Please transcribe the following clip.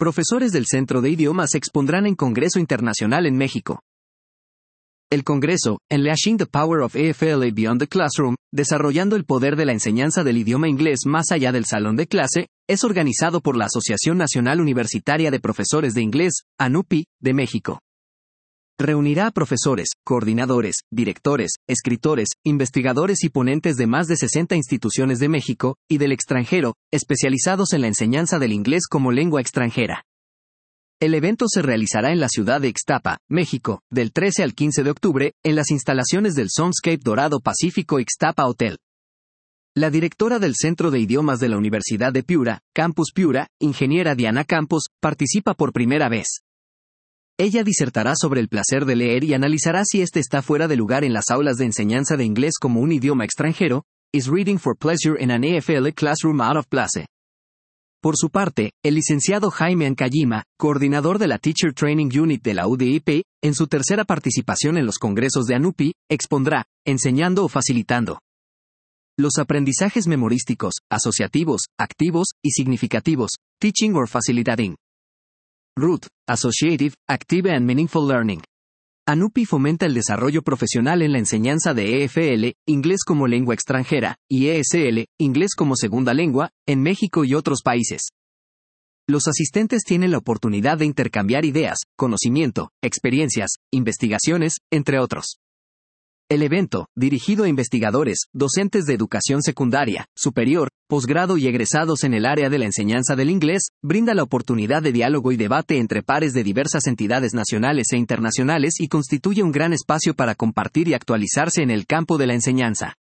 Profesores del Centro de Idiomas se expondrán en Congreso Internacional en México. El Congreso, Unleashing the Power of EFLA Beyond the Classroom, desarrollando el poder de la enseñanza del idioma inglés más allá del salón de clase, es organizado por la Asociación Nacional Universitaria de Profesores de Inglés, ANUPI, de México. Reunirá a profesores, coordinadores, directores, escritores, investigadores y ponentes de más de 60 instituciones de México y del extranjero, especializados en la enseñanza del inglés como lengua extranjera. El evento se realizará en la ciudad de Ixtapa, México, del 13 al 15 de octubre, en las instalaciones del Soundscape Dorado Pacífico Ixtapa Hotel. La directora del Centro de Idiomas de la Universidad de Piura, Campus Piura, ingeniera Diana Campos, participa por primera vez. Ella disertará sobre el placer de leer y analizará si este está fuera de lugar en las aulas de enseñanza de inglés como un idioma extranjero. Is reading for pleasure in an EFLA classroom out of place? Por su parte, el licenciado Jaime Ancayima, coordinador de la Teacher Training Unit de la UDIP, en su tercera participación en los congresos de ANUPI, expondrá, enseñando o facilitando. Los aprendizajes memorísticos, asociativos, activos y significativos, teaching or facilitating. Root, Associative, Active and Meaningful Learning. ANUPI fomenta el desarrollo profesional en la enseñanza de EFL, inglés como lengua extranjera, y ESL, inglés como segunda lengua, en México y otros países. Los asistentes tienen la oportunidad de intercambiar ideas, conocimiento, experiencias, investigaciones, entre otros. El evento, dirigido a investigadores, docentes de educación secundaria, superior, posgrado y egresados en el área de la enseñanza del inglés, brinda la oportunidad de diálogo y debate entre pares de diversas entidades nacionales e internacionales y constituye un gran espacio para compartir y actualizarse en el campo de la enseñanza.